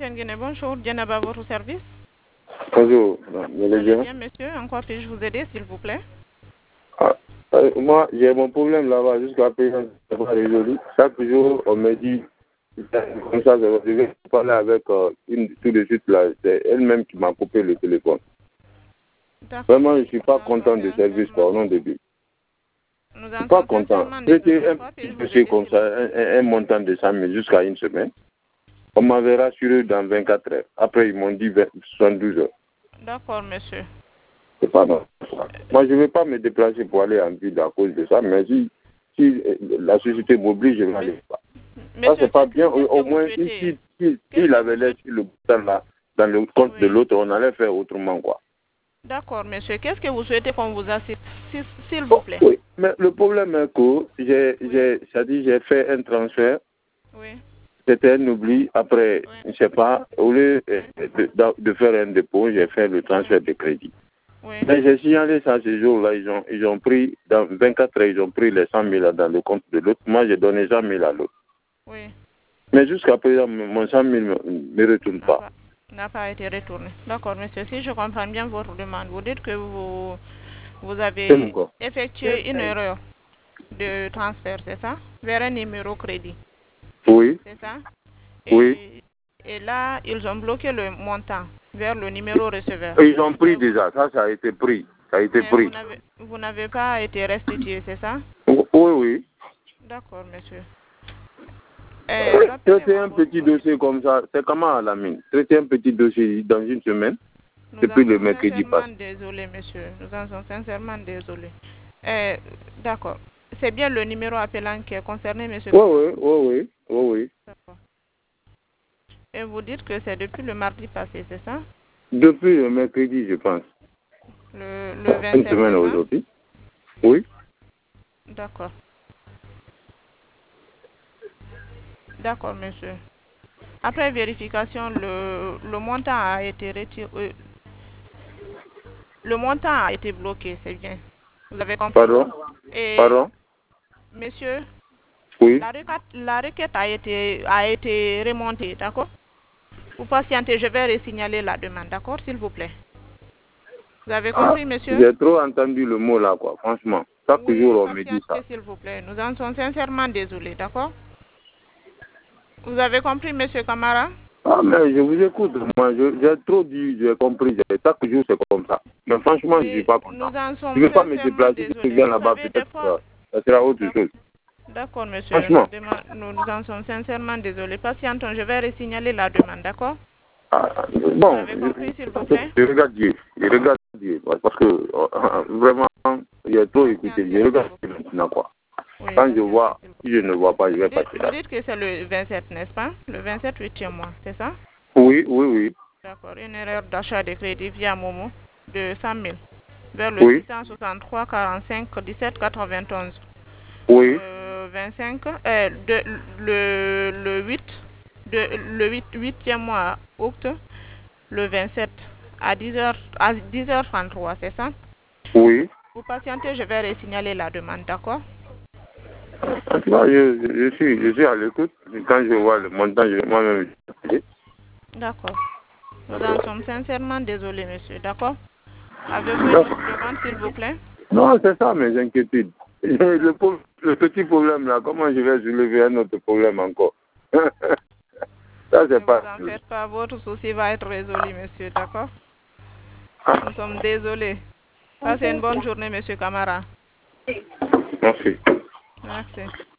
Antenne Guinée, bonjour. Djenaba, votre service. Bonjour, Vous allez bien, monsieur? En quoi puis-je vous aider, s'il vous plaît? Moi, j'ai mon problème là-bas jusqu'à présent, c'est pas résolu. Chaque jour, on me dit, comme ça, je vais parler avec une tout de suite là. C'est elle-même qui m'a coupé le téléphone. Vraiment, je ne suis pas content du service, au nom de Dieu. Je ne suis pas content. C'était un petit dossier comme ça, un montant de 100 000 jusqu'à une semaine. On m'avait rassuré dans 24 heures. Après, ils m'ont dit 72 heures. D'accord, monsieur. C'est pas normal. Moi, je ne vais pas me déplacer pour aller en ville à cause de ça, mais si la société m'oblige, je ne vais aller pas. Ça, c'est pas bien. Au moins, s'il avait laissé le bouton là dans le compte de l'autre, on allait faire autrement, quoi. D'accord, monsieur. Qu'est-ce que vous souhaitez qu'on vous assiste, s'il vous plaît? Oui, mais le problème est que j'ai fait un transfert. Oui. C'était un oubli. Après, je ne sais pas, au lieu de faire un dépôt, j'ai fait le transfert de crédit. Oui. Mais j'ai signalé ça ce jour-là, ils ont pris, dans 24 heures, ils ont pris les 100 000 dans le compte de l'autre. Moi, j'ai donné 100 000 à l'autre. Oui. Mais jusqu'à présent, mon 100 000 ne me retourne pas. N'a pas été retourné. D'accord, monsieur. Si je comprends bien votre demande, vous dites que vous avez effectué une erreur de transfert, c'est ça? Vers un numéro crédit. Oui. C'est ça? Oui. Et là, ils ont bloqué le montant vers le numéro receveur. Ils ont pris déjà, ça a été pris. Ça a été pris. Vous n'avez pas été restitué, c'est ça? Oui, oui. D'accord, monsieur. Traiter un petit dossier comme ça, c'est comment à la mine? Traiter un petit dossier dans une semaine, depuis le mercredi passé. Désolé, monsieur. Nous en sommes sincèrement désolés. D'accord. C'est bien le numéro appelant qui est concerné, monsieur? Oui. D'accord. Et vous dites que c'est depuis le mardi passé, c'est ça? Depuis le mercredi, je pense. Le 27. Une semaine aujourd'hui. Oui. D'accord. D'accord, monsieur. Après vérification, le montant a été retiré. Le montant a été bloqué, c'est bien. Vous avez compris? Pardon? Monsieur? Oui. La requête a été remontée, d'accord? Vous patientez, je vais resignaler la demande, d'accord, s'il vous plaît. Vous avez compris, monsieur? J'ai trop entendu le mot là, quoi, franchement. Chaque jour, on me dit ça. S'il vous plaît, nous en sommes sincèrement désolés, d'accord? Vous avez compris, monsieur Camara? Mais je vous écoute. Moi, j'ai trop dit, j'ai compris. Chaque jour, c'est comme ça. Mais franchement, je ne suis pas content. Je ne vais pas me déplacer. Si je viens là-bas, peut-être ça sera autre chose. D'accord, monsieur. Franchement. Nous en sommes sincèrement désolés. Patientons, je vais resignaler la demande, d'accord? Bon. Vous avez compris, s'il vous plaît? Je regarde Dieu. Parce que vraiment, il y a trop écouté. Je regarde Dieu maintenant, quoi. Oui, quand je vois, si je ne vois pas, je vais passer là. Vous dites que c'est le 27, n'est-ce pas? Le 27, 8e mois, c'est ça? Oui. D'accord. Une erreur d'achat de crédit via Momo de 100 000 vers le 663 45 17 91. Oui. 25, le 8e mois août, le 27 à 10h33, c'est ça? Oui. Vous patientez, je vais resignaler la demande, d'accord? Je suis à l'écoute. Quand je vois le montant, moi-même, je vais. D'accord. Nous en sommes sincèrement désolés, monsieur, d'accord? Avez-vous une autre demande, s'il vous plaît? Non, c'est ça mes inquiétudes. Le petit problème là, comment je vais soulever un autre problème encore? Ça, c'est pas. Ne vous en faites pas, votre souci va être résolu, monsieur, d'accord? Nous sommes désolés. Passez une bonne journée, monsieur Camara. Merci. Merci.